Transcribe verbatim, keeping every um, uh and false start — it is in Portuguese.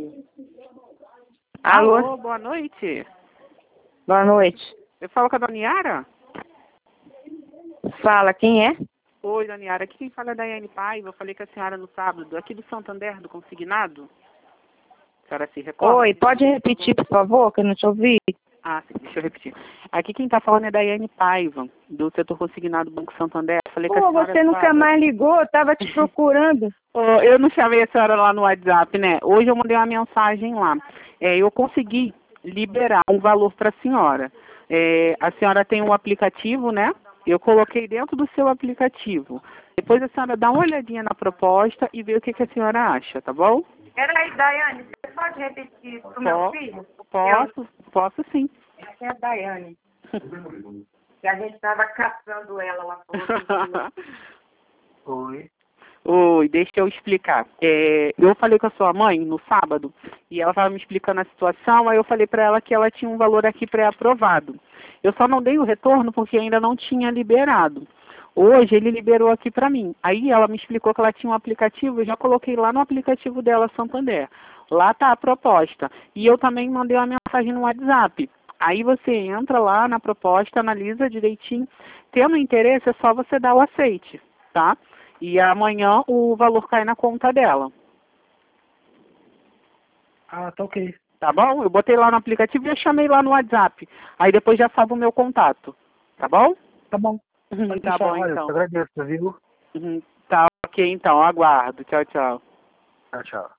Alô? Alô, boa noite. Boa noite. Eu falo com a Dona Yara? Fala, quem é? Oi, Dona Yara. Aqui quem fala é a Daiane Paiva. Eu falei com a senhora no sábado, aqui do Santander, do consignado. A senhora se recorda? Oi, pode repetir, por favor, que eu não te ouvi? Ah, sim, deixa eu repetir. Aqui quem tá falando é a Daiane Paiva, do setor consignado do Banco Santander. Eu falei com a Pô, senhora você nunca sábado. mais ligou, eu tava te procurando. Ô, eu não chamei a senhora lá no WhatsApp, né? Hoje eu mandei uma mensagem lá. É, eu consegui liberar um valor para a senhora. É, a senhora tem um aplicativo, né? Eu coloquei dentro do seu aplicativo. Depois a senhora dá uma olhadinha na proposta e vê o que, que a senhora acha, tá bom? Peraí, Daiane, você pode repetir pro meu Po- filho? Posso, posso sim. Essa é a Daiane, que a gente tava caçando ela lá fora. Oi. Oi, deixa eu explicar. É, eu falei com a sua mãe no sábado e ela estava me explicando a situação, aí eu falei para ela que ela tinha um valor aqui pré-aprovado. Eu só não dei o retorno porque ainda não tinha liberado. Hoje ele liberou aqui para mim. Aí ela me explicou que ela tinha um aplicativo, eu já coloquei lá no aplicativo dela, Santander. Lá está a proposta. E eu também mandei uma mensagem no WhatsApp. Aí você entra lá na proposta, analisa direitinho. Tendo interesse, é só você dar o aceite, tá? E amanhã o valor cai na conta dela. Ah, tá ok. Tá bom? Eu botei lá no aplicativo e eu chamei lá no WhatsApp. Aí depois já sabe o meu contato. Tá bom? Tá bom. Uhum, Pode tá deixar. bom, Olha, então. eu agradeço, viu? Uhum, tá ok, então. Aguardo. Tchau, tchau. Tchau, tchau.